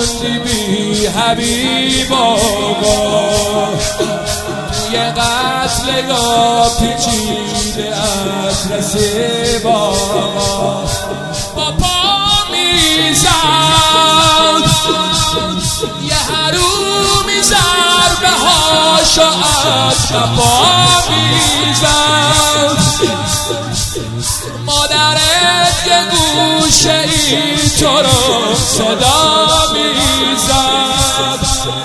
موندی بی حبیب آقا، توی قتل یا پیچیده از نصیب آقا. با پا میزد یه حرومی ضربه هاشو از کفا میزد، مادرت یه گوشه ای تو رو صدا میزد،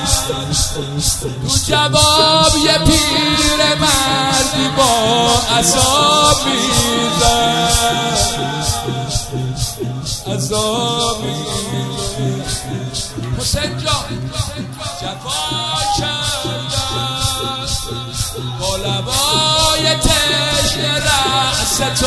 تو جواب یه پیر مردی با عصا میزد، عصا میزد. حسین جان جفا کردن با لبای تشنه رأس تو،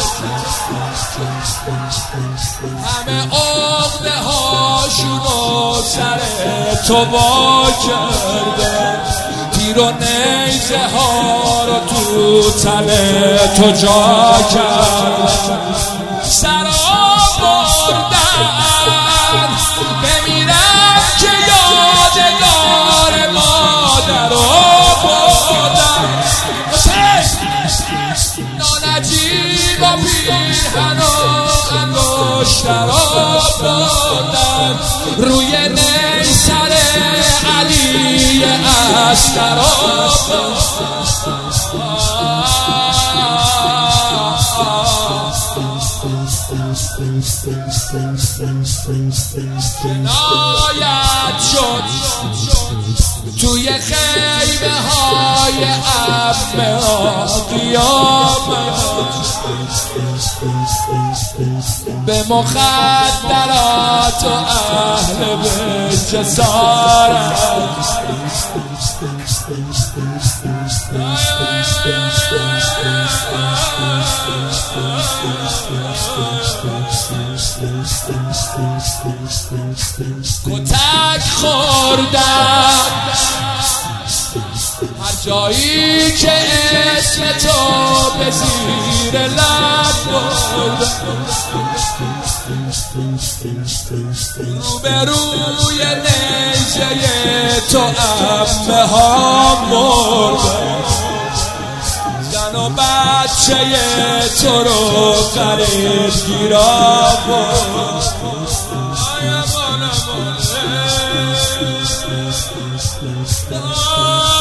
همه عقده هاشونو سر تو وا کردن، تیر و نیزه ها رو تو تله تو جا کردن، سرا بردن بمیرم که یادگار مادر رو بردن. نانجیب و پیرهن و انگشتر رو بردن، روی نیزر علی اصغر رو جنایت شد توی خیمه های عمه قیامت، به مخدرات و اهل بیت جسارت. کتک خوردم هر جایی که اسم تو به زیر لب بردم، روبروی نیزه تو عمه ها مردم، زن و بچه تو رو غریب گیرا بردم. Oh